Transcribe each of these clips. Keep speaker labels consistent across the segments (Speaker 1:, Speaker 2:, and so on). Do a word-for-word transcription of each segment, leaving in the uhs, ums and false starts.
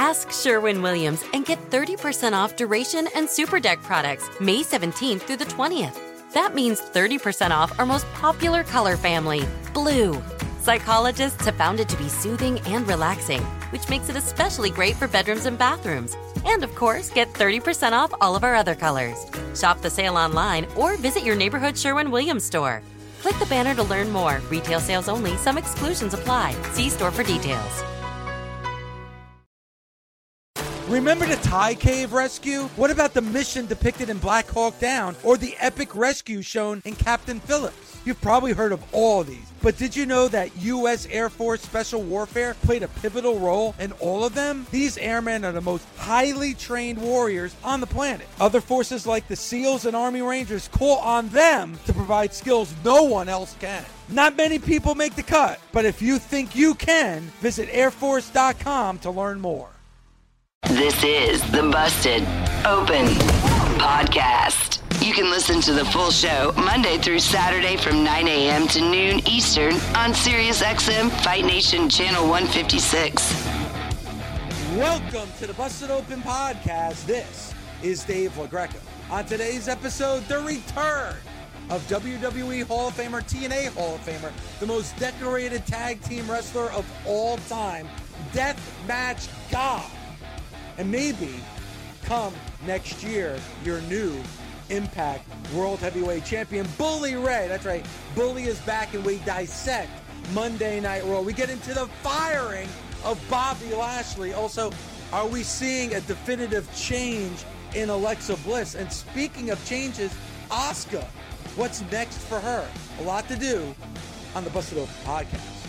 Speaker 1: Ask Sherwin-Williams and get thirty percent off Duration and Super Deck products May seventeenth through the twentieth. That means thirty percent off our most popular color family, blue. Psychologists have found it to be soothing and relaxing, which makes it especially great for bedrooms and bathrooms. And of course, get thirty percent off all of our other colors. Shop the sale online or visit your neighborhood Sherwin-Williams store. Click the banner to learn more. Retail sales only. Some exclusions apply. See store for details.
Speaker 2: Remember the Thai cave rescue? What about the mission depicted in Black Hawk Down or the epic rescue shown in Captain Phillips? You've probably heard of all of these, but did you know that U S Air Force Special Warfare played a pivotal role in all of them? These airmen are the most highly trained warriors on the planet. Other forces like the SEALs and Army Rangers call on them to provide skills no one else can. Not many people make the cut, but if you think you can, visit air force dot com to learn more.
Speaker 3: This is the Busted Open Podcast. You can listen to the full show Monday through Saturday from nine a.m. to noon Eastern on SiriusXM Fight Nation Channel one fifty-six.
Speaker 2: Welcome to the Busted Open Podcast. This is Dave LaGreca. On today's episode, the return of W W E Hall of Famer, T N A Hall of Famer, the most decorated tag team wrestler of all time, Deathmatch God. And maybe come next year, your new Impact World Heavyweight Champion, Bully Ray. That's right, Bully is back, and we dissect Monday Night Raw. We get into the firing of Bobby Lashley. Also, are we seeing a definitive change in Alexa Bliss? And speaking of changes, Asuka, what's next for her? A lot to do on the Busted Open Podcast.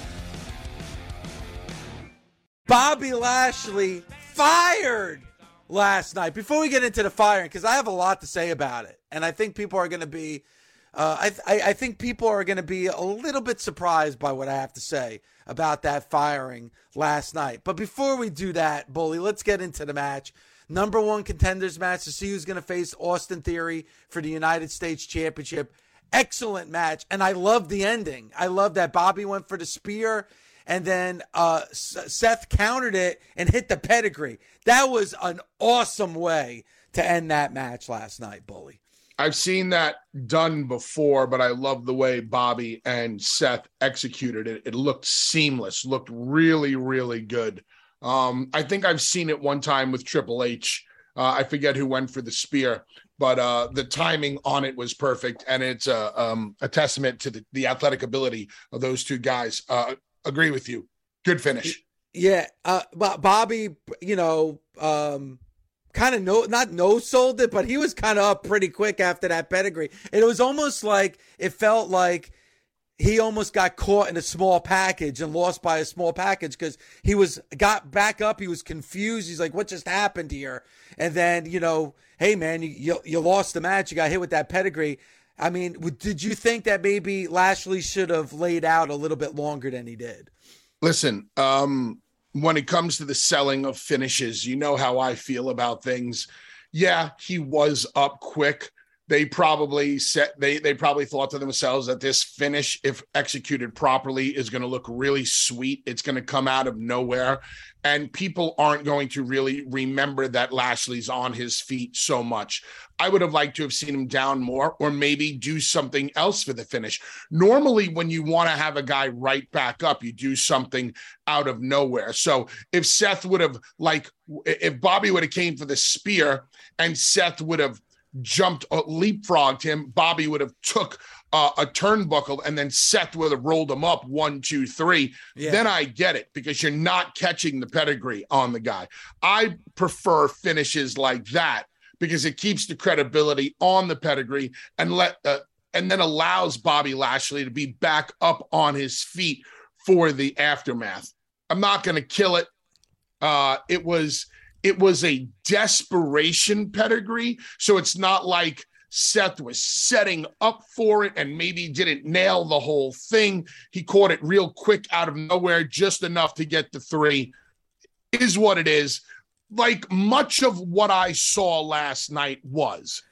Speaker 2: Bobby Lashley fired last night. Before we get into the firing, because I have a lot to say about it, and I think people are going to be, uh, I, I, I think people are going to be a little bit surprised by what I have to say about that firing last night. But before we do that, Bully, let's get into the match. Number one contenders match to see who's going to face Austin Theory for the United States Championship. Excellent match, and I love the ending. I love that Bobby went for the spear, and then uh, Seth countered it and hit the pedigree. That was an awesome way to end that match last night, Bully.
Speaker 4: I've seen that done before, but I love the way Bobby and Seth executed it. It looked seamless, looked really, really good. Um, I think I've seen it one time with Triple H. Uh, I forget who went for the spear, but uh, the timing on it was perfect, and it's a, um, a testament to the, the athletic ability of those two guys. Uh, agree with you. Good finish.
Speaker 2: Yeah, uh, Bobby, you know, um, kind of no, not no sold it, but he was kind of up pretty quick after that pedigree. And it was almost like, it felt like he almost got caught in a small package and lost by a small package, because he was got back up. He was confused. He's like, what just happened here? And then, you know, hey, man, you, you, you lost the match. You got hit with that pedigree. I mean, did you think that maybe Lashley should have laid out a little bit longer than he did?
Speaker 4: Listen, um, when it comes to the selling of finishes, you know how I feel about things. Yeah, he was up quick. They probably set, they, they probably thought to themselves that this finish, if executed properly, is going to look really sweet. It's going to come out of nowhere, and people aren't going to really remember that Lashley's on his feet so much. I would have liked to have seen him down more, or maybe do something else for the finish. Normally, when you want to have a guy right back up, you do something out of nowhere. So if Seth would have, like, if Bobby would have came for the spear and Seth would have jumped, uh, leapfrogged him, Bobby would have took uh, a turnbuckle, and then Seth would have rolled him up one, two, three. Yeah. Then I get it, because you're not catching the pedigree on the guy. I prefer finishes like that, because it keeps the credibility on the pedigree, and let uh, and then allows Bobby Lashley to be back up on his feet for the aftermath. I'm not going to kill it. Uh, it was it was a desperation pedigree, so it's not like Seth was setting up for it and maybe didn't nail the whole thing. He caught it real quick out of nowhere, just enough to get the three. It is what it is. Like much of what I saw last night was.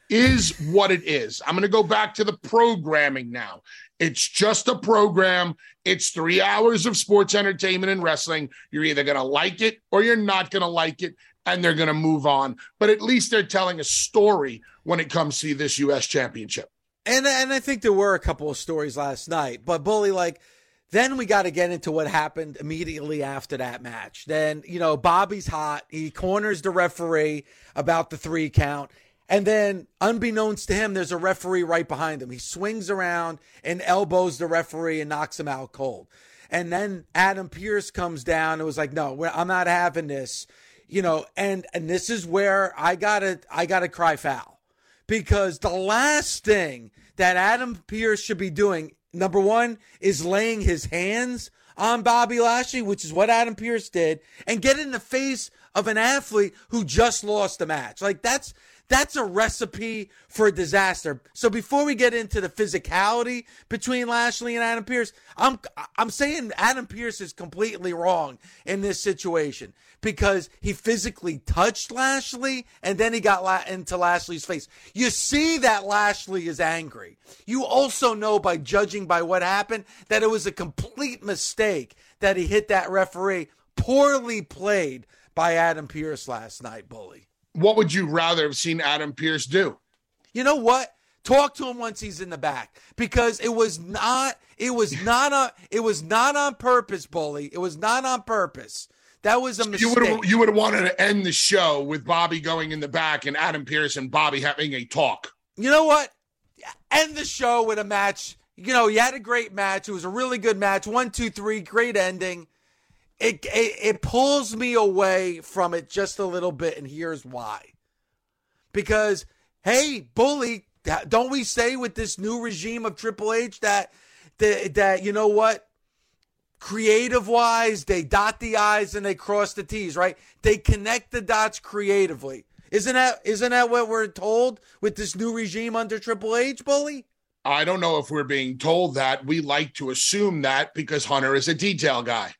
Speaker 4: is what it is. I'm going to go back to the programming now. It's just a program. It's three hours of sports entertainment and wrestling. You're either going to like it or you're not going to like it, and they're going to move on. But at least they're telling a story when it comes to this U S championship.
Speaker 2: And, and I think there were a couple of stories last night. But, Bully, like, then we got to get into what happened immediately after that match. Then, you know, Bobby's hot. He corners the referee about the three count. And then, unbeknownst to him, there's a referee right behind him. He swings around and elbows the referee and knocks him out cold. And then Adam Pearce comes down and was like, no, I'm not having this. You know, and, and this is where I gotta, I gotta cry foul. Because the last thing that Adam Pearce should be doing, number one, is laying his hands on Bobby Lashley, which is what Adam Pearce did, and get in the face of an athlete who just lost a match. Like, that's that's a recipe for a disaster. So before we get into the physicality between Lashley and Adam Pearce, I'm I'm saying Adam Pearce is completely wrong in this situation because he physically touched Lashley and then he got la- into Lashley's face. You see that Lashley is angry. You also know by judging by what happened that it was a complete mistake that he hit that referee. Poorly played by Adam Pearce last night, Bully.
Speaker 4: What would you rather have seen Adam Pearce do?
Speaker 2: You know what? Talk to him once he's in the back, because it was not, it was not a, it was not on purpose, Bully. It was not on purpose. That was a mistake.
Speaker 4: You would have, you would have wanted to end the show with Bobby going in the back and Adam Pearce and Bobby having a talk.
Speaker 2: You know what? End the show with a match. You know, you had a great match. It was a really good match. One, two, three, great ending. It, it it pulls me away from it just a little bit, and here's why. Because, hey, Bully, don't we say with this new regime of Triple H that, that, that you know what? Creative-wise, they dot the I's and they cross the T's, right? They connect the dots creatively. Isn't that isn't that what we're told with this new regime under Triple H, Bully?
Speaker 4: I don't know if we're being told that. We like to assume that because Hunter is a detail guy.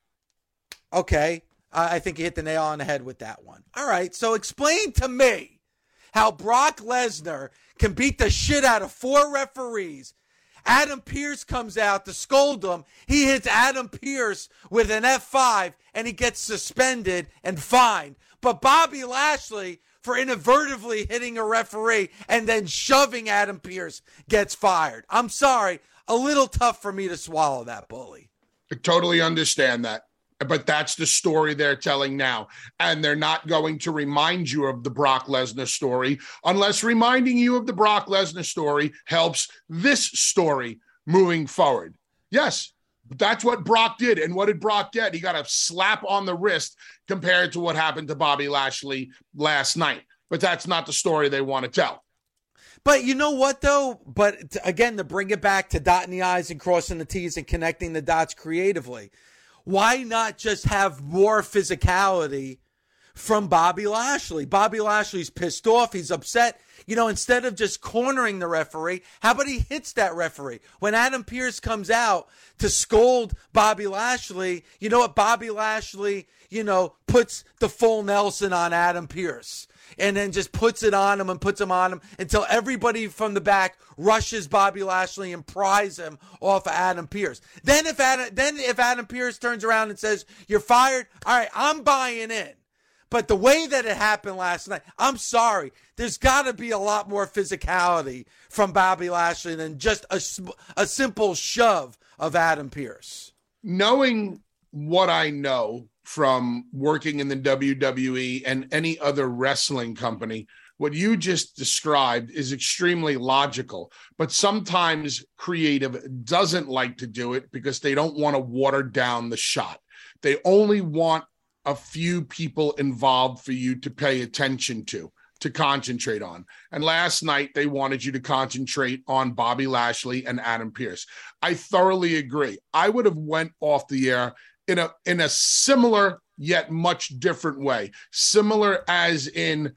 Speaker 2: Okay, uh, I think you hit the nail on the head with that one. All right, so explain to me how Brock Lesnar can beat the shit out of four referees. Adam Pearce comes out to scold him. He hits Adam Pearce with an F five, and he gets suspended and fined. But Bobby Lashley, for inadvertently hitting a referee and then shoving Adam Pearce, gets fired. I'm sorry, a little tough for me to swallow that, Bully.
Speaker 4: I totally understand that. But that's the story they're telling now. And they're not going to remind you of the Brock Lesnar story unless reminding you of the Brock Lesnar story helps this story moving forward. Yes, that's what Brock did. And what did Brock get? He got a slap on the wrist compared to what happened to Bobby Lashley last night. But that's not the story they want to tell.
Speaker 2: But you know what, though? But again, to bring it back to dotting the I's and crossing the T's and connecting the dots creatively, why not just have more physicality from Bobby Lashley? Bobby Lashley's pissed off. He's upset. You know, instead of just cornering the referee, how about he hits that referee? When Adam Pearce comes out to scold Bobby Lashley, you know what? Bobby Lashley, you know, puts the full Nelson on Adam Pearce. And then just puts it on him and puts him on him until everybody from the back rushes Bobby Lashley and pries him off of Adam Pearce. Then if Adam, then if Adam Pearce turns around and says, you're fired, all right, I'm buying in. But the way that it happened last night, I'm sorry. There's got to be a lot more physicality from Bobby Lashley than just a, a simple shove of Adam Pearce.
Speaker 4: Knowing what I know from working in the W W E and any other wrestling company, what you just described is extremely logical, but sometimes creative doesn't like to do it because they don't want to water down the shot. They only want a few people involved for you to pay attention to, to concentrate on. And last night, they wanted you to concentrate on Bobby Lashley and Adam Pearce. I thoroughly agree. I would have went off the air in a in a similar yet much different way. Similar as in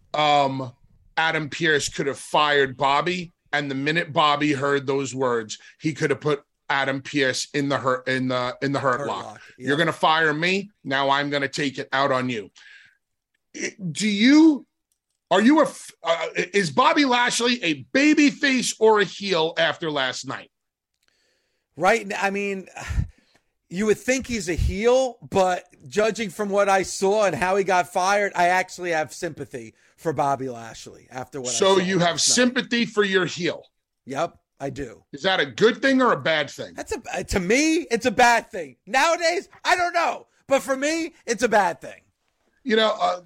Speaker 4: um, Adam Pearce could have fired Bobby, and the minute Bobby heard those words, he could have put Adam Pearce in the hurt in the in the hurt, hurt lock. lock. Yeah. You're going to fire me. Now I'm going to take it out on you. Do you Are you a, uh, is Bobby Lashley a baby face or a heel after last night?
Speaker 2: Right. I mean, you would think he's a heel, but judging from what I saw and how he got fired, I actually have sympathy for Bobby Lashley after what
Speaker 4: so
Speaker 2: I saw.
Speaker 4: So you have sympathy for your heel?
Speaker 2: Yep, I do.
Speaker 4: Is that a good thing or a bad thing?
Speaker 2: That's a, to me, it's a bad thing. Nowadays, I don't know. But for me, it's a bad thing.
Speaker 4: You know, uh,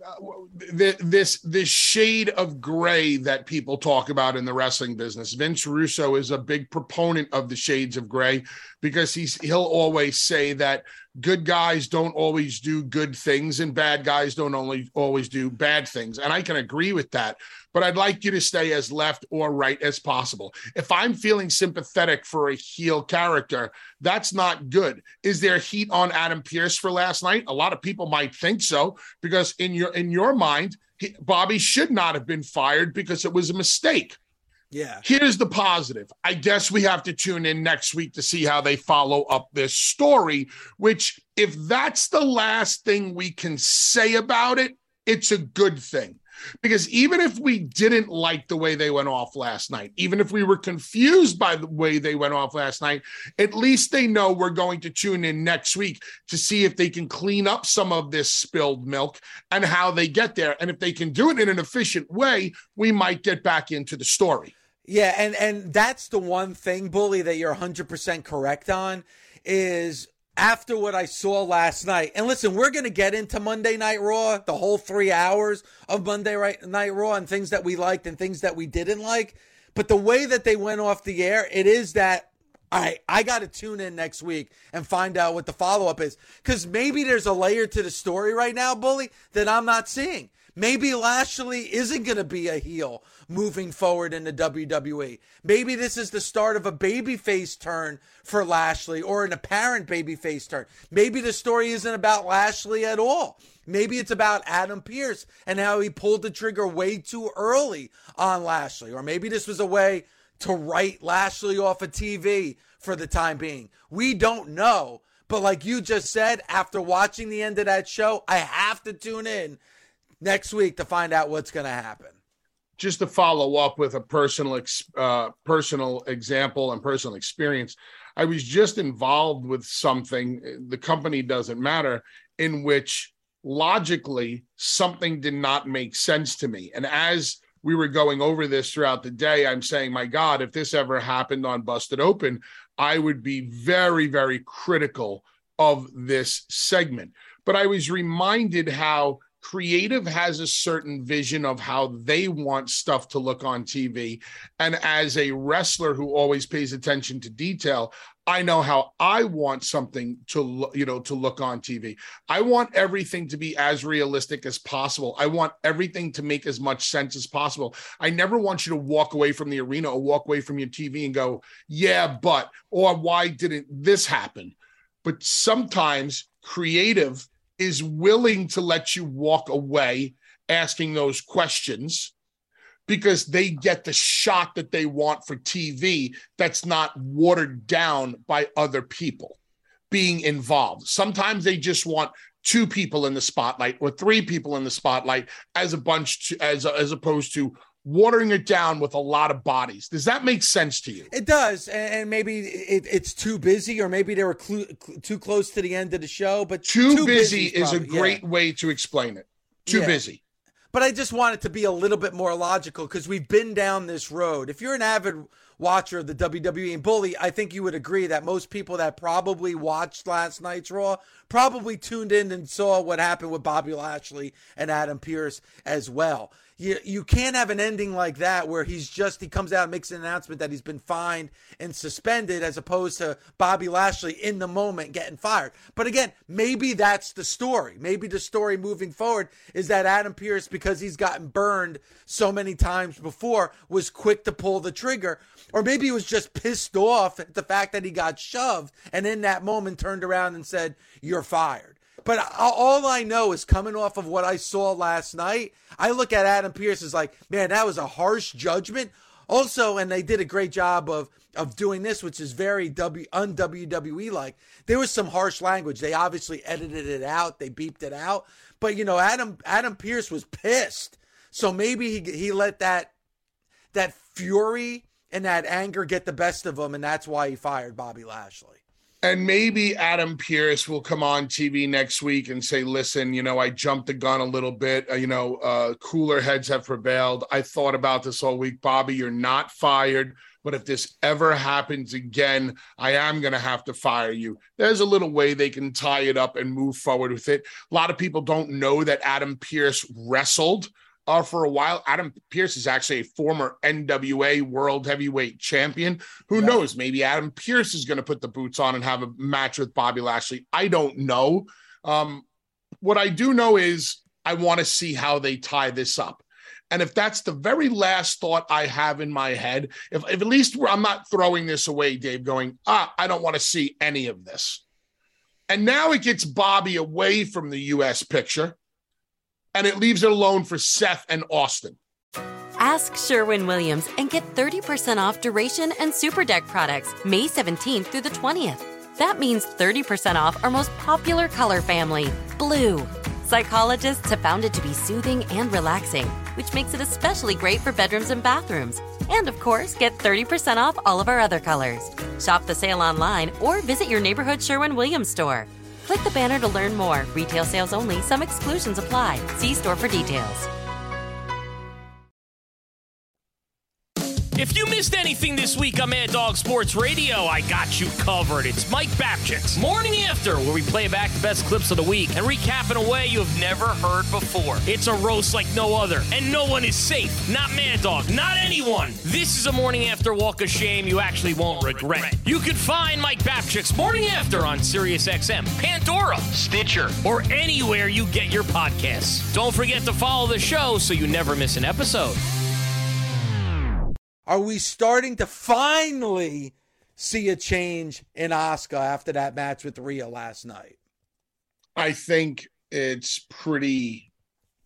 Speaker 4: this this shade of gray that people talk about in the wrestling business. Vince Russo is a big proponent of the shades of gray because he's he'll always say that good guys don't always do good things and bad guys don't only always do bad things. And I can agree with that. But I'd like you to stay as left or right as possible. If I'm feeling sympathetic for a heel character, that's not good. Is there heat on Adam Pearce for last night? A lot of people might think so, because in your in your mind, he, Bobby should not have been fired because it was a mistake.
Speaker 2: Yeah.
Speaker 4: Here's the positive. I guess we have to tune in next week to see how they follow up this story, which if that's the last thing we can say about it, it's a good thing. Because even if we didn't like the way they went off last night, even if we were confused by the way they went off last night, at least they know we're going to tune in next week to see if they can clean up some of this spilled milk and how they get there. And if they can do it in an efficient way, we might get back into the story.
Speaker 2: Yeah, and, and that's the one thing, Bully, that you're one hundred percent correct on is after what I saw last night. And listen, we're going to get into Monday Night Raw, the whole three hours of Monday Night Raw and things that we liked and things that we didn't like. But the way that they went off the air, it is that, all right, I got to tune in next week and find out what the follow-up is. Because maybe there's a layer to the story right now, Bully, that I'm not seeing. Maybe Lashley isn't going to be a heel moving forward in the W W E. Maybe this is the start of a babyface turn for Lashley or an apparent babyface turn. Maybe the story isn't about Lashley at all. Maybe it's about Adam Pearce and how he pulled the trigger way too early on Lashley. Or maybe this was a way to write Lashley off of T V for the time being. We don't know. But like you just said, after watching the end of that show, I have to tune in next week to find out what's going to happen.
Speaker 4: Just to follow up with a personal uh, personal example and personal experience, I was just involved with something, the company doesn't matter, in which logically something did not make sense to me. And as we were going over this throughout the day, I'm saying, my God, if this ever happened on Busted Open, I would be very, very critical of this segment. But I was reminded how creative has a certain vision of how they want stuff to look on T V. And as a wrestler who always pays attention to detail, I know how I want something to, you know, to look on T V. I want everything to be as realistic as possible. I want everything to make as much sense as possible. I never want you to walk away from the arena or walk away from your T V and go, yeah, but, or why didn't this happen? But sometimes creative is willing to let you walk away asking those questions because they get the shot that they want for T V that's not watered down by other people being involved. Sometimes they just want two people in the spotlight or three people in the spotlight as a bunch, to, as, as opposed to watering it down with a lot of bodies. Does that make sense to you?
Speaker 2: It does. And maybe it, it's too busy, or maybe they were cl- cl- too close to the end of the show, but
Speaker 4: too,
Speaker 2: too
Speaker 4: busy, busy is
Speaker 2: probably,
Speaker 4: a great
Speaker 2: yeah.
Speaker 4: way to explain it. Too
Speaker 2: yeah.
Speaker 4: busy.
Speaker 2: But I just want it to be a little bit more logical because we've been down this road. If you're an avid watcher of the W W E and Bully, I think you would agree that most people that probably watched last night's Raw probably tuned in and saw what happened with Bobby Lashley and Adam Pearce as well. You, you can't have an ending like that where he's just, he comes out and makes an announcement that he's been fined and suspended as opposed to Bobby Lashley in the moment getting fired. But again, maybe that's the story. Maybe the story moving forward is that Adam Pearce, because he's gotten burned so many times before, was quick to pull the trigger. Or maybe he was just pissed off at the fact that he got shoved and in that moment turned around and said, "You're fired." But all I know is coming off of what I saw last night, I look at Adam Pearce as like, man, that was a harsh judgment. Also, and they did a great job of of doing this, which is very w, un-W W E-like. There was some harsh language. They obviously edited it out. They beeped it out. But, you know, Adam Adam Pearce was pissed. So maybe he he let that that fury and that anger get the best of him, and that's why he fired Bobby Lashley.
Speaker 4: And maybe Adam Pearce will come on T V next week and say, listen, you know, I jumped the gun a little bit. Uh, you know, uh, cooler heads have prevailed. I thought about this all week. Bobby, you're not fired. But if this ever happens again, I am going to have to fire you. There's a little way they can tie it up and move forward with it. A lot of people don't know that Adam Pearce wrestled Uh, for a while. Adam Pearce is actually a former N W A World Heavyweight Champion. Who yeah. knows? Maybe Adam Pearce is going to put the boots on and have a match with Bobby Lashley. I don't know. Um, what I do know is I want to see how they tie this up. And if that's the very last thought I have in my head, if, if at least I'm not throwing this away, Dave, going, ah, I don't want to see any of this. And now it gets Bobby away from the U S picture. And it leaves it alone for Seth and Austin.
Speaker 1: Ask Sherwin-Williams and get thirty percent off Duration and Super Deck products May seventeenth through the twentieth. That means thirty percent off our most popular color family, blue. Psychologists have found it to be soothing and relaxing, which makes it especially great for bedrooms and bathrooms. And of course, get thirty percent off all of our other colors. Shop the sale online or visit your neighborhood Sherwin-Williams store. Click the banner to learn more. Retail sales only. Some exclusions apply. See store for details.
Speaker 5: If you missed anything this week on Mad Dog Sports Radio, I got you covered. It's Mike Babchick's Morning After, where we play back the best clips of the week and recap in a way you have never heard before. It's a roast like no other, and no one is safe. Not Mad Dog, not anyone. This is a Morning After walk of shame you actually won't regret. You can find Mike Babchick's Morning After on SiriusXM, Pandora, Stitcher, or anywhere you get your podcasts. Don't forget to follow the show so you never miss an episode.
Speaker 2: Are we starting to finally see a change in Asuka after that match with Rhea last night?
Speaker 4: I think it's pretty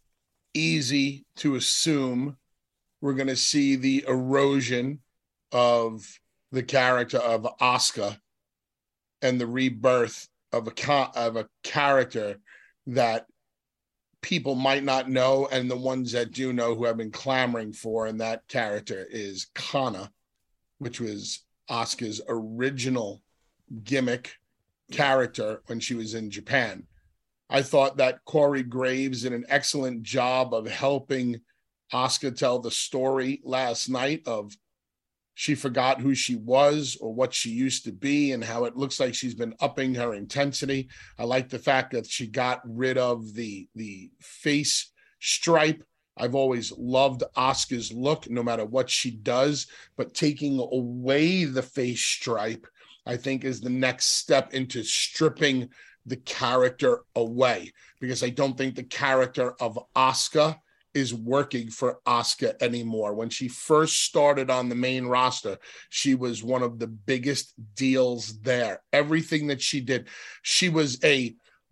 Speaker 4: easy to assume we're going to see the erosion of the character of Asuka and the rebirth of a of a character that people might not know, and the ones that do know who have been clamoring for, and that character is Kana, which was Asuka's original gimmick character when she was in Japan. I thought that Corey Graves did an excellent job of helping Asuka tell the story last night of she forgot who she was or what she used to be, and how it looks like she's been upping her intensity. I like the fact that she got rid of the, the face stripe. I've always loved Asuka's look, no matter what she does, but taking away the face stripe, I think, is the next step into stripping the character away, because I don't think the character of Asuka is working for Asuka anymore. When she first started on the main roster, she was one of the biggest deals there. Everything that she did, she was a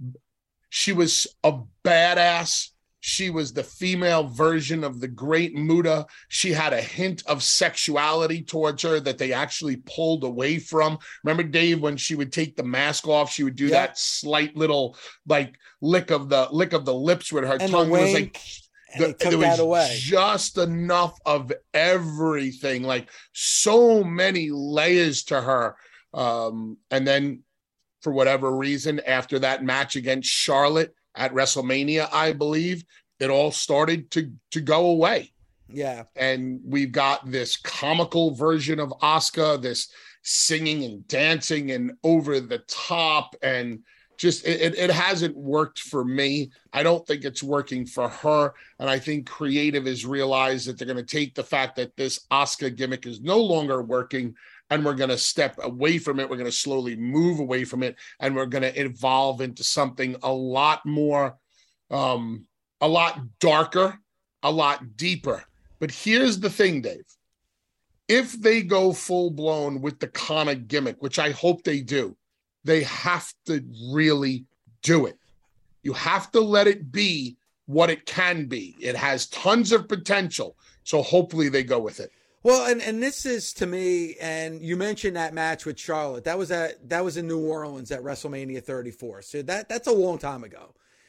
Speaker 4: she was a badass. She was the female version of the Great Muta. She had a hint of sexuality towards her that they actually pulled away from. Remember, Dave, when she would take the mask off, she would do yeah. that slight little like lick of the lick of the lips with her
Speaker 2: and
Speaker 4: tongue.
Speaker 2: The
Speaker 4: it was like
Speaker 2: The, took there was that away.
Speaker 4: Just enough of everything, like so many layers to her. Um, and then for whatever reason, after that match against Charlotte at WrestleMania, I believe, it all started to, to go away.
Speaker 2: Yeah.
Speaker 4: And we've got this comical version of Asuka, this singing and dancing and over the top, and just it, it hasn't worked for me. I don't think it's working for her. And I think creative has realized that they're going to take the fact that this Asuka gimmick is no longer working, and we're going to step away from it. We're going to slowly move away from it, and we're going to evolve into something a lot more, um, a lot darker, a lot deeper. But here's the thing, Dave. If they go full blown with the Kana gimmick, which I hope they do, they have to really do it. You have to let it be what it can be. It has tons of potential. So hopefully they go with it.
Speaker 2: Well, and, and this is, to me, and you mentioned that match with Charlotte. That was at that was in New Orleans at WrestleMania thirty-four. So that that's a long time ago.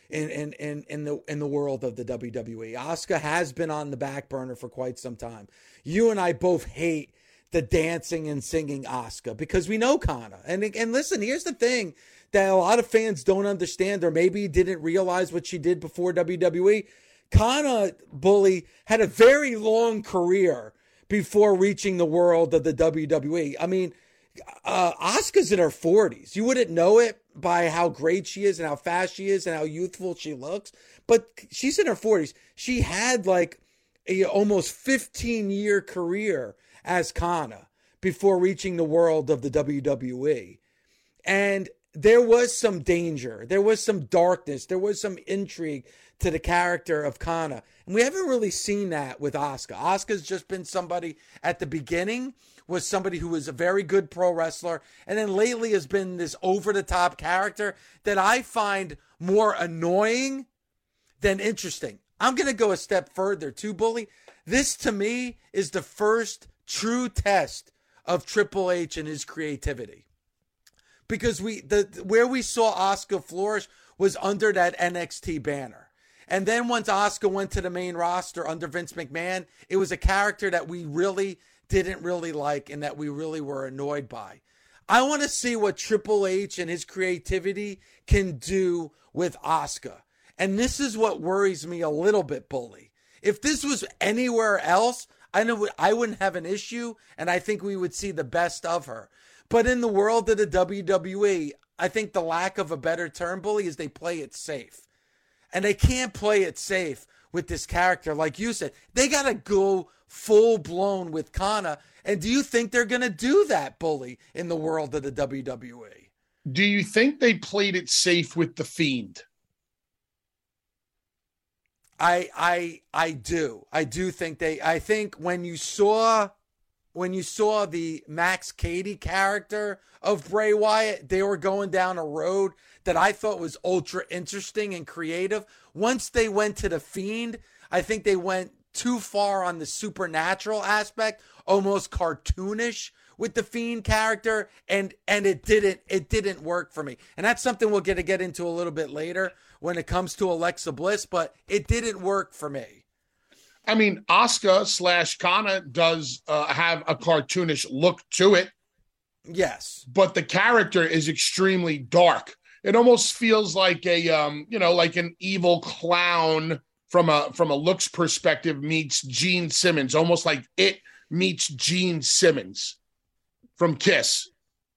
Speaker 2: in in in in the in the world of the W W E. Asuka has been on the back burner for quite some time. You and I both hate the dancing and singing Asuka because we know Kana. And and listen, here's the thing that a lot of fans don't understand, or maybe didn't realize what she did before W W E. Kana, Bully, had a very long career before reaching the world of the W W E. I mean, uh, Asuka's in her forties. You wouldn't know it by how great she is and how fast she is and how youthful she looks, but she's in her forties. She had like a almost fifteen year career as Kana before reaching the world of the W W E. And there was some danger. There was some darkness. There was some intrigue to the character of Kana. And we haven't really seen that with Asuka. Asuka's just been somebody at the beginning, was somebody who was a very good pro wrestler. And then lately has been this over-the-top character that I find more annoying than interesting. I'm going to go a step further too, Bully. This, to me, is the first true test of Triple H and his creativity. Because we the where we saw Asuka flourish was under that N X T banner. And then once Asuka went to the main roster under Vince McMahon, it was a character that we really didn't really like and that we really were annoyed by. I want to see what Triple H and his creativity can do with Asuka. And this is what worries me a little bit, Bully. If this was anywhere else, I know I wouldn't have an issue, and I think we would see the best of her. But in the world of the W W E, I think the lack of a better term, Bully, is they play it safe. And they can't play it safe with this character. Like you said, they got to go full-blown with Kana. And do you think they're going to do that, Bully, in the world of the W W E?
Speaker 4: Do you think they played it safe with The Fiend?
Speaker 2: I I I do. I do think they I think when you saw when you saw the Max Cady character of Bray Wyatt, they were going down a road that I thought was ultra interesting and creative. Once they went to The Fiend, I think they went too far on the supernatural aspect, almost cartoonish with the Fiend character, and and it didn't it didn't work for me. And that's something we'll get to get into a little bit later when it comes to Alexa Bliss, but it didn't work for me.
Speaker 4: I mean, Asuka slash Kana does uh, have a cartoonish look to it.
Speaker 2: Yes.
Speaker 4: But the character is extremely dark. It almost feels like a, um, you know, like an evil clown from a from a looks perspective meets Gene Simmons, almost like It meets Gene Simmons from Kiss.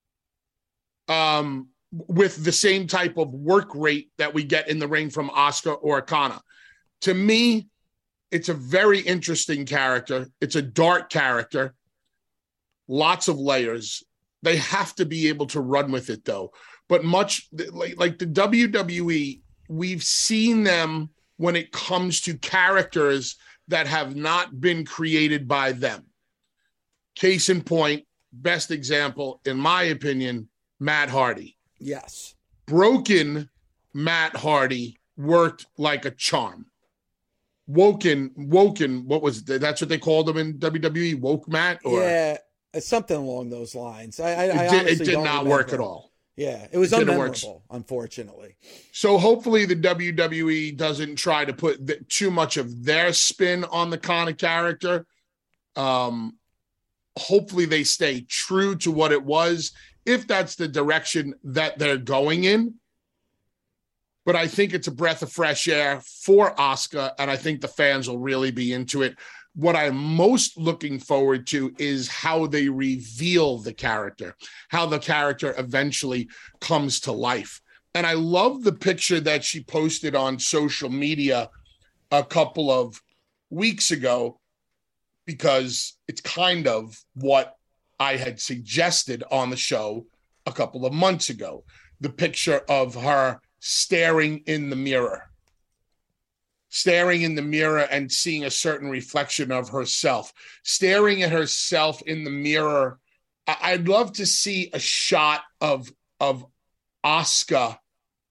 Speaker 4: Um, with the same type of work rate that we get in the ring from Asuka or Kana. To me, it's a very interesting character. It's a dark character. Lots of layers. They have to be able to run with it, though. But much like, like the W W E, we've seen them when it comes to characters that have not been created by them. Case in point, best example, in my opinion, Matt Hardy.
Speaker 2: Yes.
Speaker 4: Broken Matt Hardy worked like a charm. Woken, woken, what was it? That's what they called him in W W E, woke Matt? Or?
Speaker 2: Yeah, it's something along those lines. I, I,
Speaker 4: it
Speaker 2: I
Speaker 4: did,
Speaker 2: honestly
Speaker 4: it did
Speaker 2: don't
Speaker 4: not
Speaker 2: remember.
Speaker 4: work at all.
Speaker 2: Yeah, it was
Speaker 4: it
Speaker 2: unmemorable, unfortunately.
Speaker 4: So hopefully the W W E doesn't try to put the, too much of their spin on the Kana character. Um, hopefully they stay true to what it was, if that's the direction that they're going in. But I think it's a breath of fresh air for Asuka, and I think the fans will really be into it. What I'm most looking forward to is how they reveal the character, how the character eventually comes to life. And I love the picture that she posted on social media a couple of weeks ago, because it's kind of what I had suggested on the show a couple of months ago. The picture of her staring in the mirror. Staring in the mirror and seeing a certain reflection of herself. Staring at herself in the mirror. I'd love to see a shot of, of Asuka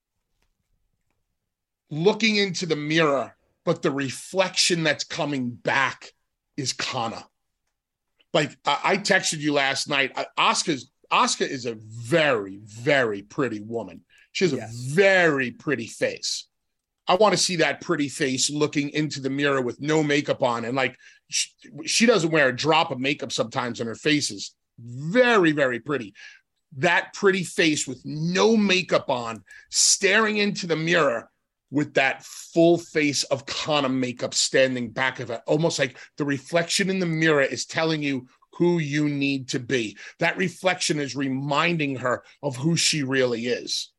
Speaker 4: looking into the mirror, but the reflection that's coming back is Kana. Like I, I texted you last night, Asuka's, Asuka is a very, very pretty woman. She has yes. a very pretty face. I want to see that pretty face looking into the mirror with no makeup on. And like, she, she doesn't wear a drop of makeup sometimes on her faces. Very, very pretty. That pretty face with no makeup on, staring into the mirror with that full face of Kana makeup standing back of it. Almost like the reflection in the mirror is telling you who you need to be. That reflection is reminding her of who she really is.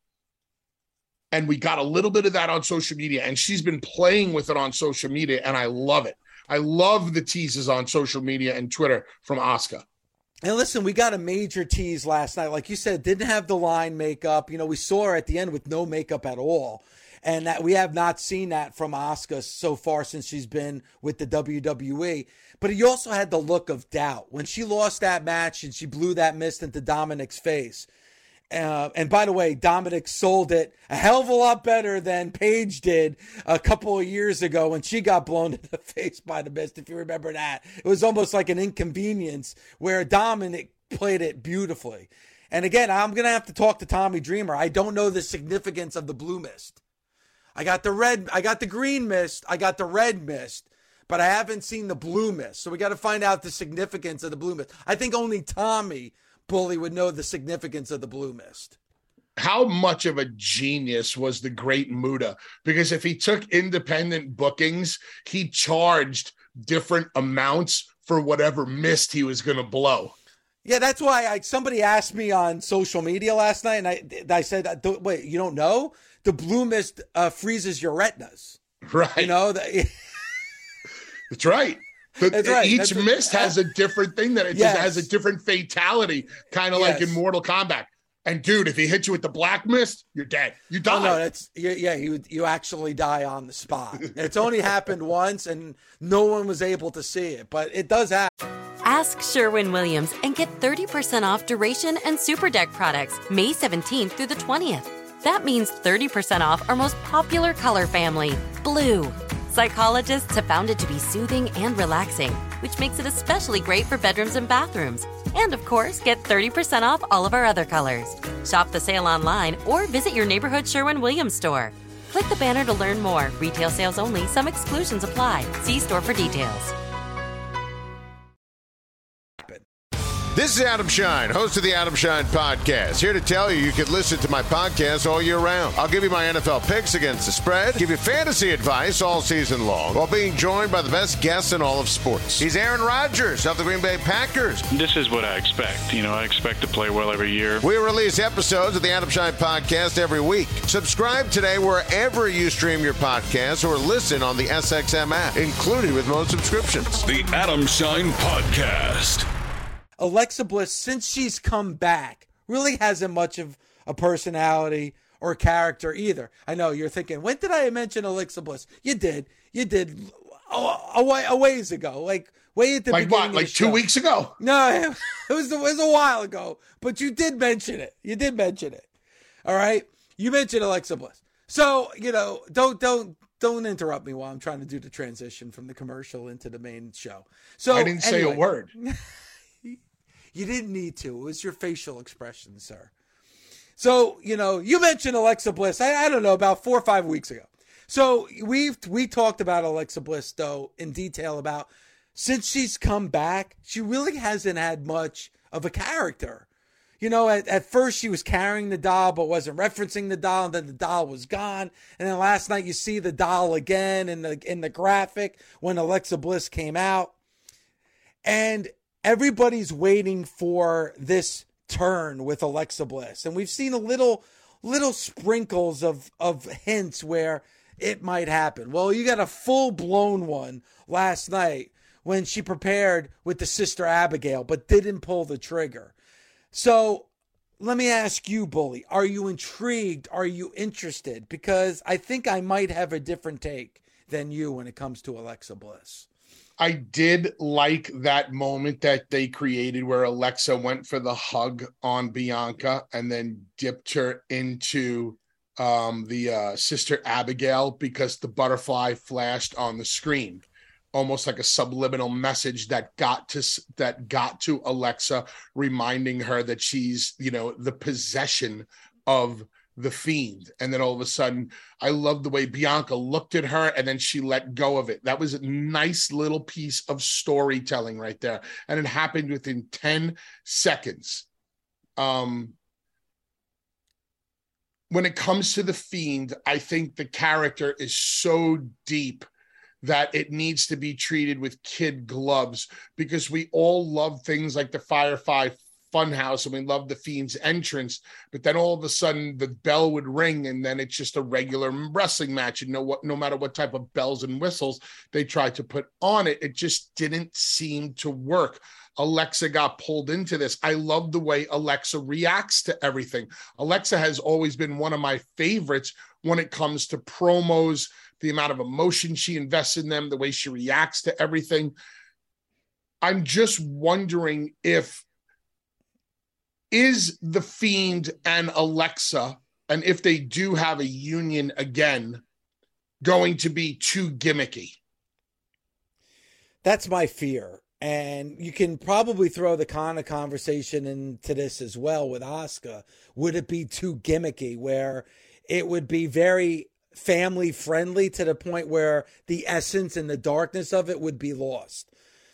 Speaker 4: And we got a little bit of that on social media, and she's been playing with it on social media, and I love it. I love the teases on social media and Twitter from Asuka.
Speaker 2: And listen, we got a major tease last night. Like you said, didn't have the line makeup. You know, we saw her at the end with no makeup at all. And that we have not seen that from Asuka so far since she's been with the W W E. But he also had the look of doubt. When she lost that match and she blew that mist into Dominic's face. Uh, and by the way, Dominic sold it a hell of a lot better than Paige did a couple of years ago when she got blown in the face by the mist, if you remember that. It was almost like an inconvenience where Dominic played it beautifully. And again, I'm going to have to talk to Tommy Dreamer. I don't know the significance of the blue mist. I got the red, I got the green mist, I got the red mist, but I haven't seen the blue mist. So we got to find out the significance of the blue mist. I think only Tommy Bully would know the significance of the blue mist.
Speaker 4: How much of a genius was the great Muda? Because if he took independent bookings, he charged different amounts for whatever mist he was going to blow.
Speaker 2: Yeah, that's why I, somebody asked me on social media last night, and I, I said, wait, you don't know? The blue mist uh, freezes your retinas.
Speaker 4: Right.
Speaker 2: You know? The,
Speaker 4: That's right. The,
Speaker 2: That's right.
Speaker 4: Each
Speaker 2: That's
Speaker 4: mist
Speaker 2: what,
Speaker 4: has a different thing that it
Speaker 2: yes.
Speaker 4: has a different fatality, kind of
Speaker 2: yes.
Speaker 4: like in Mortal Kombat. And dude, if he hits you with the black mist, you're dead. You die.
Speaker 2: Oh, no, that's yeah. You you actually die on the spot. It's only happened once, and no one was able to see it, but it does happen.
Speaker 1: Ask Sherwin-Williams and get thirty percent off Duration and Super Deck products May seventeenth through the twentieth. That means thirty percent off our most popular color family, blue. Psychologists have found it to be soothing and relaxing, which makes it especially great for bedrooms and bathrooms. And of course, get thirty percent off all of our other colors. Shop the sale online or visit your neighborhood Sherwin-Williams store. Click the banner to learn more. Retail sales only. Some exclusions apply. See store for details.
Speaker 6: This is Adam Shine, host of the Adam Shine Podcast. Here to tell you you can listen to my podcast all year round. I'll give you my N F L picks against the spread, give you fantasy advice all season long, while being joined by the best guests in all of sports. He's Aaron Rodgers of the Green Bay Packers.
Speaker 7: This is what I expect. You know, I expect to play well every year.
Speaker 6: We release episodes of the Adam Shine Podcast every week. Subscribe today wherever you stream your podcasts or listen on the S X M app, included with most subscriptions.
Speaker 8: The Adam Shine Podcast.
Speaker 2: Alexa Bliss, since she's come back, really hasn't much of a personality or character either. I know you're thinking, when did I mention Alexa Bliss? You did. You did a, a, a ways ago, like way at the
Speaker 4: like
Speaker 2: beginning
Speaker 4: what, like
Speaker 2: of the
Speaker 4: two
Speaker 2: show.
Speaker 4: weeks ago?
Speaker 2: No, it was, it was a while ago, but you did mention it. You did mention it. All right? You mentioned Alexa Bliss. So, you know, don't, don't, don't interrupt me while I'm trying to do the transition from the commercial into the main show. So
Speaker 4: I didn't
Speaker 2: anyway.
Speaker 4: say a word.
Speaker 2: You didn't need to. It was your facial expression, sir. So, you know, you mentioned Alexa Bliss, I, I don't know, about four or five weeks ago. So we've, we talked about Alexa Bliss, though, in detail about since she's come back, she really hasn't had much of a character. You know, at, at first she was carrying the doll, but wasn't referencing the doll, and then the doll was gone. And then last night you see the doll again in the in the graphic when Alexa Bliss came out. And everybody's waiting for this turn with Alexa Bliss. And we've seen a little little sprinkles of, of hints where it might happen. Well, you got a full-blown one last night when she prepared with the Sister Abigail, but didn't pull the trigger. So let me ask you, Bully, are you intrigued? Are you interested? Because I think I might have a different take than you when it comes to Alexa Bliss.
Speaker 4: I did like that moment that they created where Alexa went for the hug on Bianca and then dipped her into um, the uh, Sister Abigail because the butterfly flashed on the screen, almost like a subliminal message that got to that got to Alexa, reminding her that she's, you know, the possession of The Fiend. And then all of a sudden, I loved the way Bianca looked at her and then she let go of it. That was a nice little piece of storytelling right there. And it happened within ten seconds. Um, when it comes to The Fiend, I think the character is so deep that it needs to be treated with kid gloves, because we all love things like the Firefly Funhouse and we love the Fiend's entrance, but then all of a sudden the bell would ring and then it's just a regular wrestling match, and no what no matter what type of bells and whistles they tried to put on it, it just didn't seem to work. Alexa got pulled into this. I love the way Alexa reacts to everything. Alexa has always been one of my favorites when it comes to promos, the amount of emotion she invests in them, the way she reacts to everything. I'm just wondering if is The Fiend and Alexa, and if they do have a union again, going to be too gimmicky?
Speaker 2: That's my fear. And you can probably throw the Kana conversation into this as well with Asuka. Would it be too gimmicky, where it would be very family friendly to the point where the essence and the darkness of it would be lost?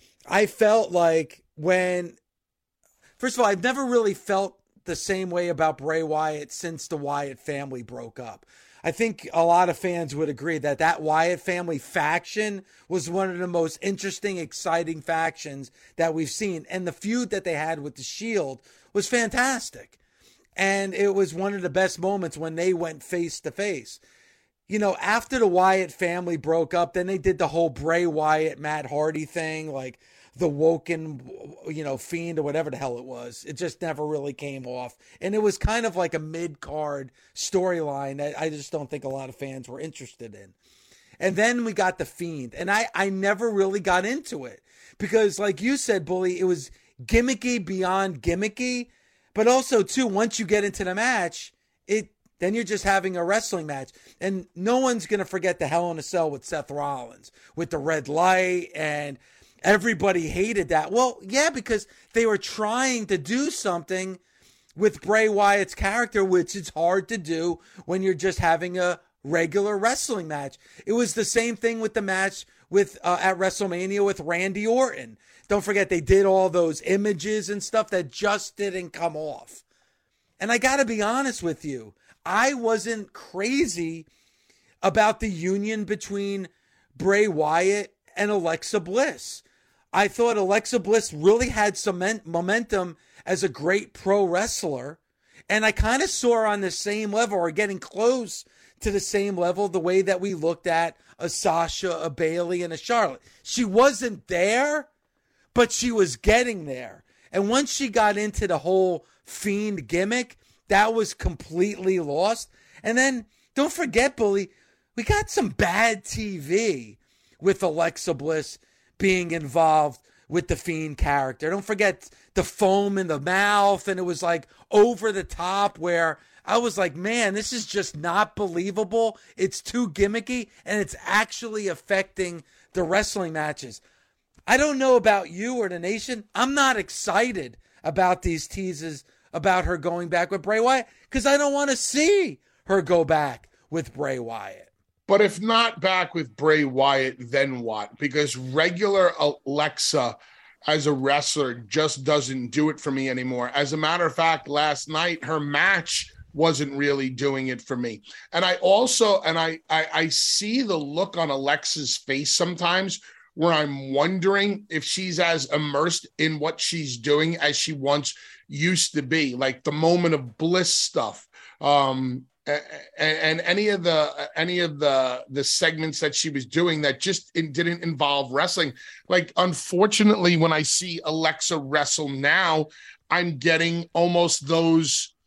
Speaker 2: I felt like when... First of all, I've never really felt the same way about Bray Wyatt since the Wyatt family broke up. I think a lot of fans would agree that that Wyatt family faction was one of the most interesting, exciting factions that we've seen. And the feud that they had with the Shield was fantastic. And it was one of the best moments when they went face to face. You know, after the Wyatt family broke up, then they did the whole Bray Wyatt, Matt Hardy thing, like the Woken, you know, Fiend or whatever the hell it was. It just never really came off. And it was kind of like a mid-card storyline that I just don't think a lot of fans were interested in. And then we got the Fiend. And I, I never really got into it. Because like you said, Bully, it was gimmicky beyond gimmicky. But also, too, once you get into the match, it then you're just having a wrestling match. And no one's going to forget the Hell in a Cell with Seth Rollins, with the red light, and everybody hated that. Well, yeah, because they were trying to do something with Bray Wyatt's character, which is hard to do when you're just having a regular wrestling match. It was the same thing with the match with uh, at WrestleMania with Randy Orton. Don't forget, they did all those images and stuff that just didn't come off. And I got to be honest with you, I wasn't crazy about the union between Bray Wyatt and Alexa Bliss. I thought Alexa Bliss really had some momentum as a great pro wrestler. And I kind of saw her on the same level, or getting close to the same level, the way that we looked at a Sasha, a Bayley, and a Charlotte. She wasn't there, but she was getting there. And once she got into the whole Fiend gimmick, that was completely lost. And then, don't forget, Bully, we got some bad T V with Alexa Bliss being involved with the Fiend character. Don't forget the foam in the mouth, and it was like over the top, where I was like, man, this is just not believable. It's too gimmicky, and it's actually affecting the wrestling matches. I don't know about you or the nation. I'm not excited about these teases about her going back with Bray Wyatt, because I don't want to see her go back with Bray Wyatt.
Speaker 4: But if not back with Bray Wyatt, then what? Because regular Alexa as a wrestler just doesn't do it for me anymore. As a matter of fact, last night, her match wasn't really doing it for me. And I also, and I, I, I see the look on Alexa's face sometimes where I'm wondering if she's as immersed in what she's doing as she once used to be, like the Moment of Bliss stuff. Um, And, and any of the any of the the segments that she was doing that just it didn't involve wrestling. Like, unfortunately, when I see Alexa wrestle now, I'm getting almost those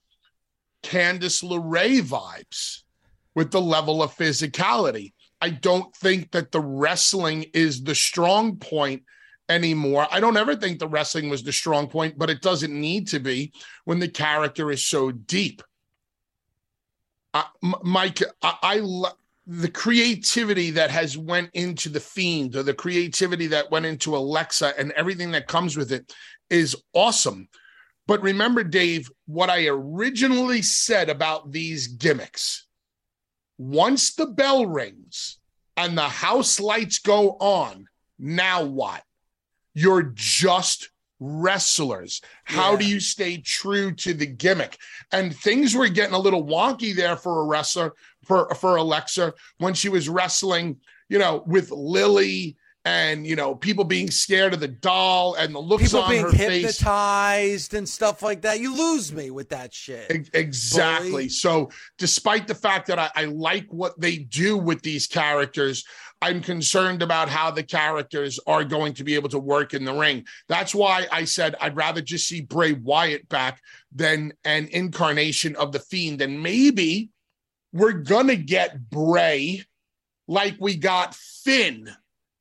Speaker 4: Candice LeRae vibes with the level of physicality. I don't think that the wrestling is the strong point anymore. I don't ever think the wrestling was the strong point, but it doesn't need to be when the character is so deep. Uh, Mike, I, I the creativity that has went into the Fiend, or the creativity that went into Alexa and everything that comes with it, is awesome. But remember, Dave, what I originally said about these gimmicks. Once the bell rings and the house lights go on, now what? You're just wrestlers. How yeah. do you stay true to the gimmick? And things were getting a little wonky there for a wrestler, for, for Alexa, when she was wrestling, you know, with Lily and, you know, people being scared of the doll and the looks
Speaker 2: people
Speaker 4: on
Speaker 2: being
Speaker 4: her
Speaker 2: hypnotized face. And stuff like that. You lose me with that shit.
Speaker 4: E- exactly. Bully. So despite the fact that I, I like what they do with these characters, I'm concerned about how the characters are going to be able to work in the ring. That's why I said I'd rather just see Bray Wyatt back than an incarnation of The Fiend. And maybe we're going to get Bray like we got Finn.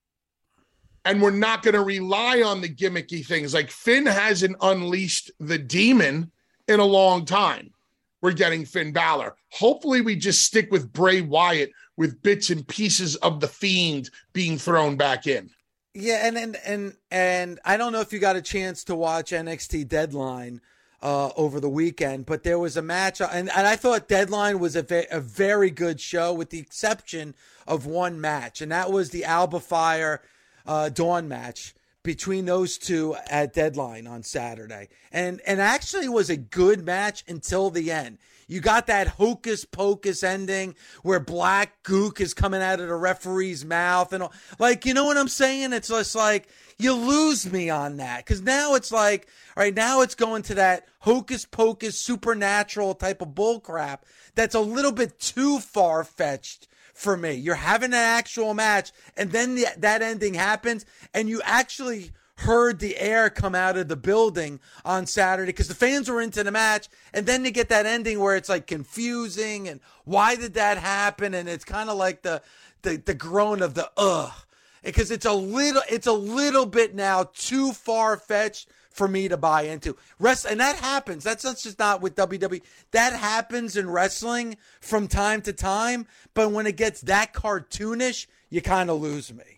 Speaker 4: And we're not going to rely on the gimmicky things. Like Finn hasn't unleashed the demon in a long time. We're getting Finn Balor. Hopefully we just stick with Bray Wyatt with bits and pieces of The Fiend being thrown back in.
Speaker 2: Yeah, and and and and I don't know if you got a chance to watch N X T Deadline uh, over the weekend, but there was a match, and, and I thought Deadline was a, ve- a very good show with the exception of one match, and that was the Alba Fire uh, Dawn match between those two at Deadline on Saturday. And and actually was a good match until the end. You got that hocus pocus ending where black gook is coming out of the referee's mouth and all. Like, you know what I'm saying? It's just like, you lose me on that. Because now it's like, all right, now it's going to that hocus pocus supernatural type of bullcrap that's a little bit too far-fetched for me. You're having an actual match, and then the, that ending happens, and you actually heard the air come out of the building on Saturday because the fans were into the match, and then you get that ending where it's like confusing, and why did that happen? And it's kind of like the, the the groan of the ugh, because it's a little it's a little bit now too far-fetched for me to buy into. Rest, and that happens. That's, that's just not with W W E. That happens in wrestling from time to time, but when it gets that cartoonish, you kind of lose me.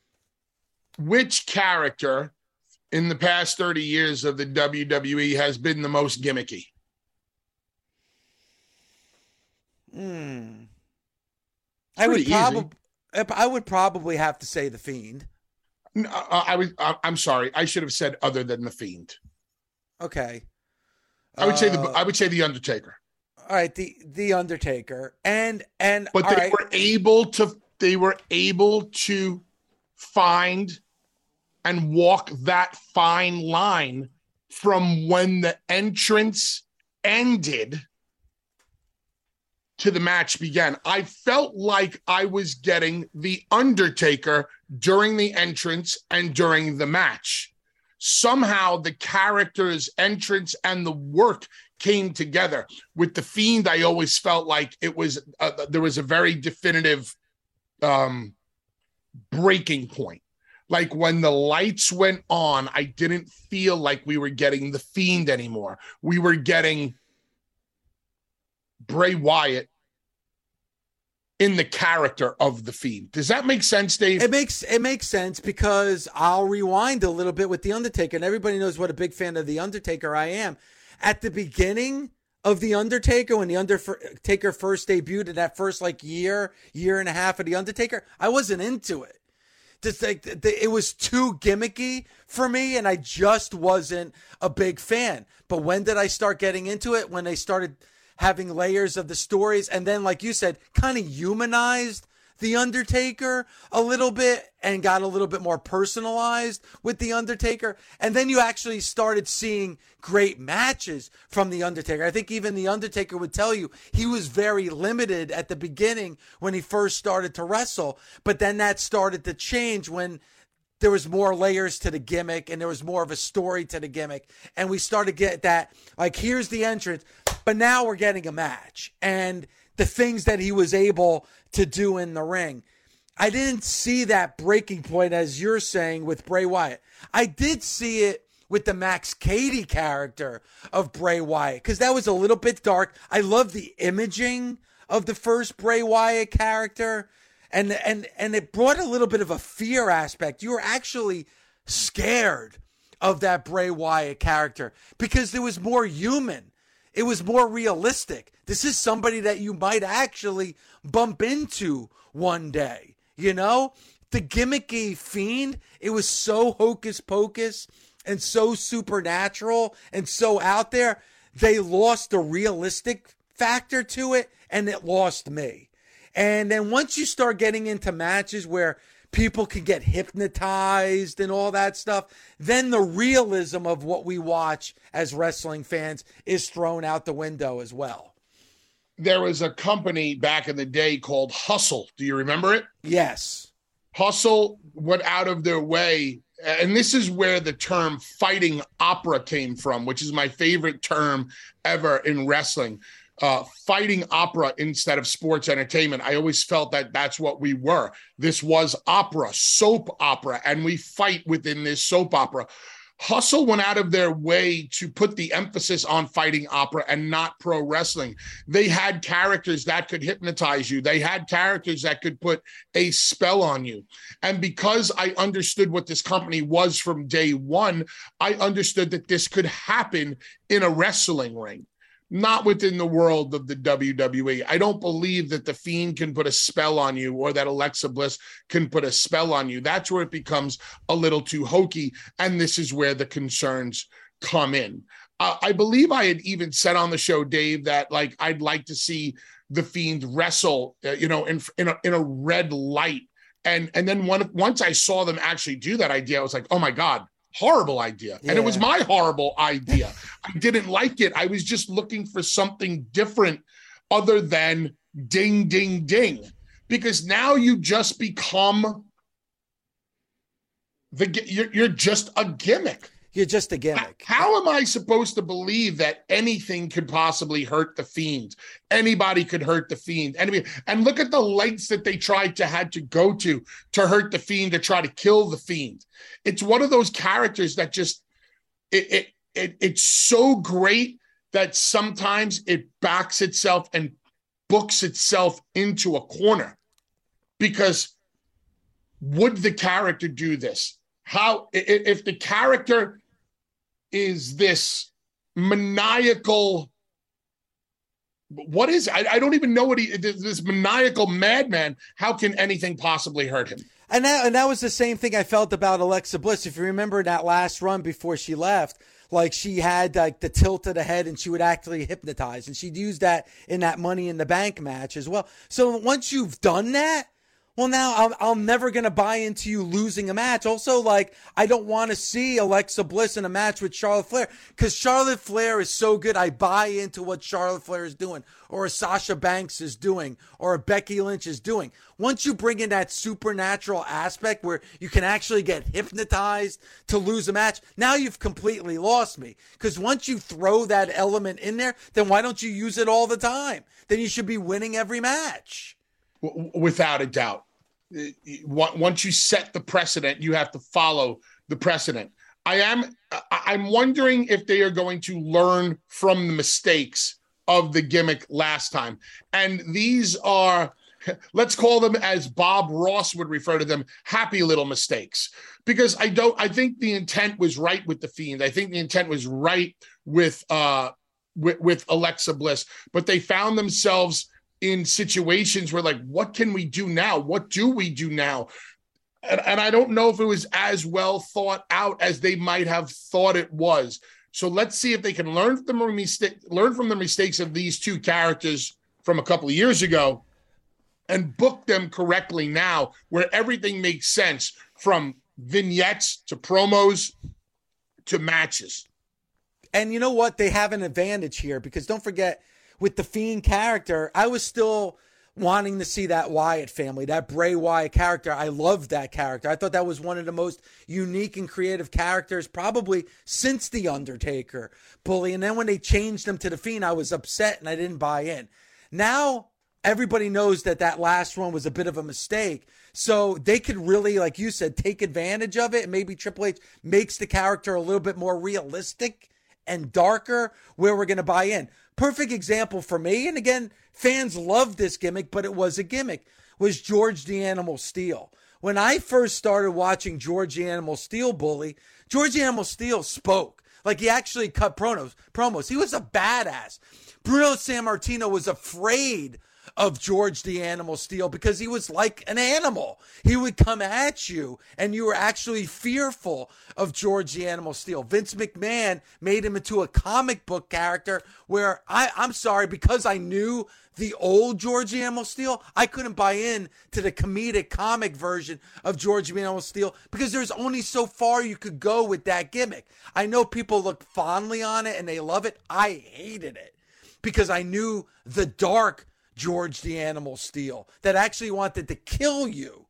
Speaker 4: Which character in the past thirty years of the W W E has been the most gimmicky?
Speaker 2: Hmm. I would probably I would probably have to say The Fiend.
Speaker 4: No, I was. I'm sorry. I should have said other than The Fiend.
Speaker 2: Okay.
Speaker 4: I would
Speaker 2: uh,
Speaker 4: say the. I would say the Undertaker.
Speaker 2: All right, the the Undertaker, and and
Speaker 4: but they
Speaker 2: right.
Speaker 4: were able to. They were able to find and walk that fine line from when the entrance ended to the match began. I felt like I was getting the Undertaker during the entrance and during the match. Somehow the character's entrance and the work came together. With The Fiend, I always felt like it was uh, there was a very definitive um, breaking point. Like when the lights went on, I didn't feel like we were getting The Fiend anymore. We were getting Bray Wyatt in the character of The Fiend. Does that make sense, Dave?
Speaker 2: It makes it makes sense because I'll rewind a little bit with The Undertaker, and everybody knows what a big fan of The Undertaker I am. At the beginning of The Undertaker, when The Undertaker first debuted in that first like year, year and a half of The Undertaker, I wasn't into it. Just like it was too gimmicky for me, and I just wasn't a big fan. But when did I start getting into it? When they started having layers of the stories, and then, like you said, kind of humanized The Undertaker a little bit and got a little bit more personalized with The Undertaker. And then you actually started seeing great matches from The Undertaker. I think even The Undertaker would tell you he was very limited at the beginning when he first started to wrestle. But then that started to change when there was more layers to the gimmick and there was more of a story to the gimmick. And we started to get that, like, here's the entrance, but now we're getting a match. And the things that he was able to do in the ring. I didn't see that breaking point, as you're saying, with Bray Wyatt. I did see it with the Max Cady character of Bray Wyatt, because that was a little bit dark. I love the imaging of the first Bray Wyatt character, and and and it brought a little bit of a fear aspect. You were actually scared of that Bray Wyatt character because it was more human. It was more realistic. This is somebody that you might actually bump into one day, you know? The gimmicky Fiend, it was so hocus pocus and so supernatural and so out there. They lost the realistic factor to it, and it lost me. And then once you start getting into matches where people can get hypnotized and all that stuff, then the realism of what we watch as wrestling fans is thrown out the window as well.
Speaker 4: There was a company back in the day called Hustle. Do you remember it?
Speaker 2: Yes.
Speaker 4: Hustle went out of their way, and this is where the term fighting opera came from, which is my favorite term ever in wrestling. Uh, fighting opera instead of sports entertainment. I always felt that that's what we were. This was opera, soap opera, and we fight within this soap opera. Hustle went out of their way to put the emphasis on fighting opera and not pro wrestling. They had characters that could hypnotize you. They had characters that could put a spell on you. And because I understood what this company was from day one, I understood that this could happen in a wrestling ring, not within the world of the W W E. I don't believe that the Fiend can put a spell on you or that Alexa Bliss can put a spell on you. That's where it becomes a little too hokey, and this is where the concerns come in. Uh, I believe I had even said on the show, Dave, that like I'd like to see the Fiend wrestle, uh, you know, in in a, in a red light. And, and then one, once I saw them actually do that idea, I was like, oh my God, horrible idea. Yeah. And it was my horrible idea. I didn't like it. I was just looking for something different other than ding, ding, ding. Because now you just become the you're, you're just a gimmick.
Speaker 2: You're just a gimmick.
Speaker 4: How am I supposed to believe that anything could possibly hurt the Fiend? Anybody could hurt the Fiend. Anybody, and look at the lengths that they tried to had to go to to hurt the Fiend, to try to kill the Fiend. It's one of those characters that just it it, it it's so great that sometimes it backs itself and books itself into a corner. Because would the character do this? How if the character is this maniacal, what is I, I don't even know what he this maniacal madman, how can anything possibly hurt him?
Speaker 2: And that and that was the same thing I felt about Alexa Bliss. If you remember that last run before she left, like she had like the tilt of the head and she would actually hypnotize, and she'd use that in that Money in the Bank match as well. So once you've done that, well, now I'm, I'm never going to buy into you losing a match. Also, like, I don't want to see Alexa Bliss in a match with Charlotte Flair because Charlotte Flair is so good. I buy into what Charlotte Flair is doing, or a Sasha Banks is doing, or a Becky Lynch is doing. Once you bring in that supernatural aspect where you can actually get hypnotized to lose a match, now you've completely lost me. Because once you throw that element in there, then why don't you use it all the time? Then you should be winning every match.
Speaker 4: Without a doubt. Once you set the precedent, you have to follow the precedent. I am, I'm wondering if they are going to learn from the mistakes of the gimmick last time. And these are, let's call them, as Bob Ross would refer to them, happy little mistakes. Because I don't, I think the intent was right with the Fiend. I think the intent was right with, uh, with, with Alexa Bliss, but they found themselves in situations where, like, what can we do now? What do we do now? And, and I don't know if it was as well thought out as they might have thought it was. So let's see if they can learn from the mistake, learn from the mistakes of these two characters from a couple of years ago and book them correctly now, where everything makes sense, from vignettes to promos to matches.
Speaker 2: And you know what? They have an advantage here, because don't forget, with the Fiend character, I was still wanting to see that Wyatt family, that Bray Wyatt character. I loved that character. I thought that was one of the most unique and creative characters probably since The Undertaker Bully. And then when they changed them to the Fiend, I was upset and I didn't buy in. Now everybody knows that that last one was a bit of a mistake. So they could really, like you said, take advantage of it. And maybe Triple H makes the character a little bit more realistic and darker, where we're going to buy in. Perfect example for me, and again, fans love this gimmick, but it was a gimmick, was George the Animal Steele. when I first started watching George the Animal Steel bully, George the Animal Steel spoke. Like, he actually cut promos. promos. He was a badass. Bruno Sammartino was afraid of George the Animal Steel because he was like an animal. He would come at you and you were actually fearful of George the Animal Steel. Vince McMahon made him into a comic book character where I, I'm sorry, because I knew the old George the Animal Steel, I couldn't buy in to the comedic comic version of George the Animal Steel because there's only so far you could go with that gimmick. I know people look fondly on it and they love it. I hated it because I knew the dark George the Animal Steel that actually wanted to kill you.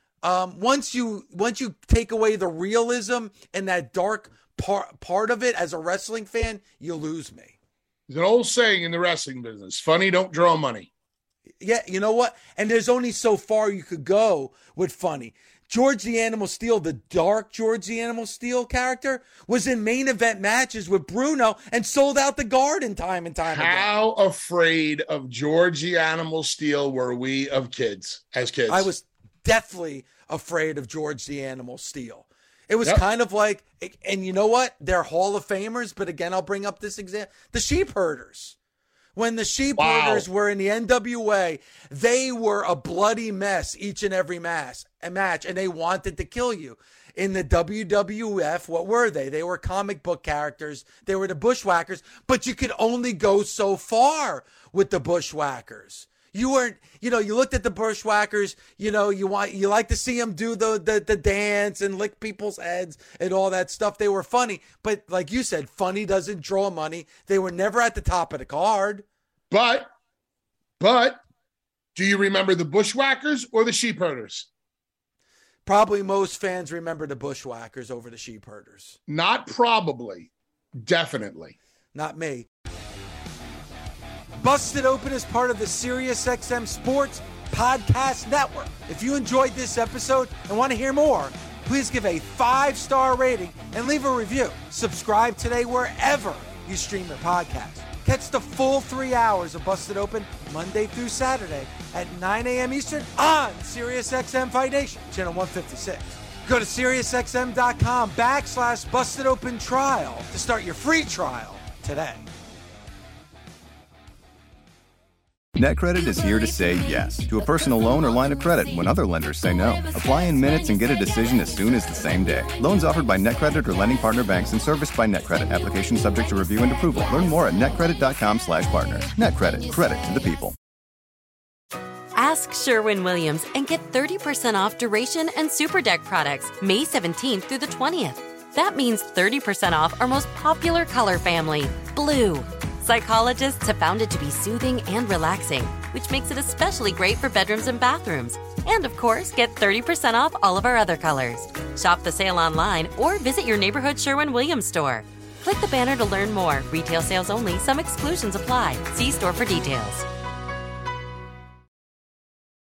Speaker 2: Um, once you once you take away the realism and that dark part part of it as a wrestling fan, you lose me.
Speaker 4: There's an old saying in the wrestling business: funny don't draw money.
Speaker 2: Yeah, you know what? And there's only so far you could go with funny. George the Animal Steel, the dark George the Animal Steel character, was in main event matches with Bruno and sold out the Garden time and time again.
Speaker 4: How afraid of George the Animal Steel were we of kids, as kids?
Speaker 2: I was deathly afraid of George the Animal Steel. It was
Speaker 4: Yep.
Speaker 2: kind of like, and you know what? They're Hall of Famers, but again, I'll bring up this example. The Sheep Herders. When the Sheep
Speaker 4: Wow.
Speaker 2: Herders were in the N W A, they were a bloody mess each and every mass, a match, and they wanted to kill you. In the W W F, what were they? They were comic book characters. They were the Bushwhackers, but you could only go so far with the Bushwhackers. You weren't, you know, you looked at the Bushwhackers, you know, you want, you like to see them do the, the, the dance and lick people's heads and all that stuff. They were funny, but like you said, funny doesn't draw money. They were never at the top of the card.
Speaker 4: But, but, do you remember the Bushwhackers or the Sheep Herders?
Speaker 2: Probably most fans remember the Bushwhackers over the Sheep Herders.
Speaker 4: Not probably, definitely.
Speaker 2: Not me. Busted Open is part of the SiriusXM Sports Podcast Network. If you enjoyed this episode and want to hear more, please give a five-star rating and leave a review. Subscribe today wherever you stream your podcast. Catch the full three hours of Busted Open Monday through Saturday at nine a.m. Eastern on SiriusXM Fight Nation, channel one fifty-six. Go to SiriusXM.com backslash Busted Open Trial to start your free trial today.
Speaker 9: NetCredit is here to say yes to a personal loan or line of credit when other lenders say no. Apply in minutes and get a decision as soon as the same day. Loans offered by NetCredit or lending partner banks and serviced by NetCredit. Application subject to review and approval. Learn more at netcredit.com slash partners. NetCredit. Credit to the people.
Speaker 1: Ask Sherwin-Williams and get thirty percent off Duration and Super Deck products May seventeenth through the twentieth. That means thirty percent off our most popular color family, blue. Psychologists have found it to be soothing and relaxing, which makes it especially great for bedrooms and bathrooms. And of course, get thirty percent off all of our other colors. Shop the sale online or visit your neighborhood Sherwin-Williams store. Click the banner to learn more. Retail sales only. Some exclusions apply. See store for details.